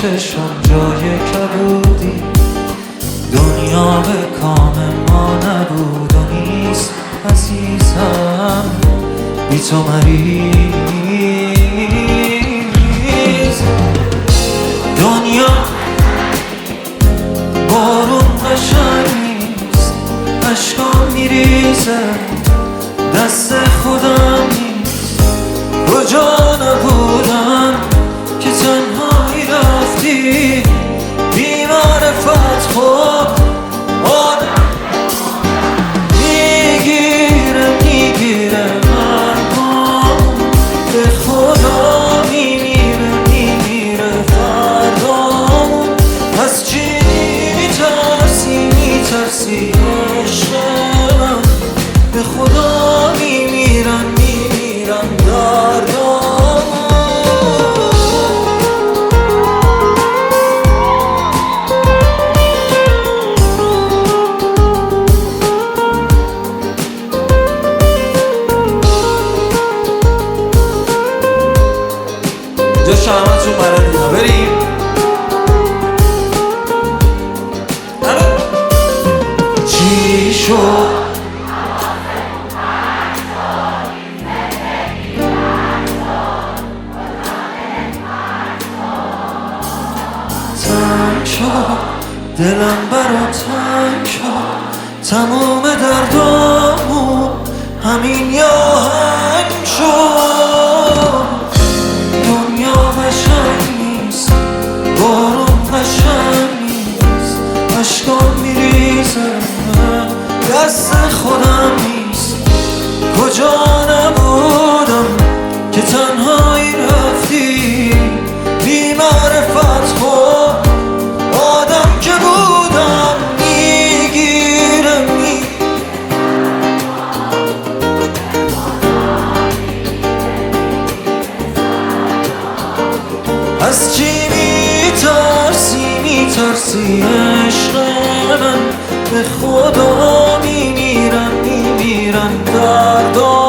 چشم جای کبودی، دنیا به کام ما نبود و نیست عزیزم بی تو مریض. دنیا بارون قشنگ نیست، اشکام میریزه دست خودم نیست. کجا نبودم که تنهایی رفتی بی معرفت. خب آدم میگیره مرگم، به خدا میمیره فردامون. از چی میترسی عشق من؟ به خدا میمیرم دردامون. جا شهمتون بلدینا بریم. چی شد؟ تنگ شد دلم برا تنگ شد، تموم دردامون همین یه آهنگ شد. دنیا قشنگ نیست، بارون قشنگ نیست، اشکام میریزه دست خودم نیست. کجا نبودم که تنهایی رفتی بی معرفت. خب آدم که بودم میگیره از چی میترسی عشق من؟ به خدا میمیرم دردام.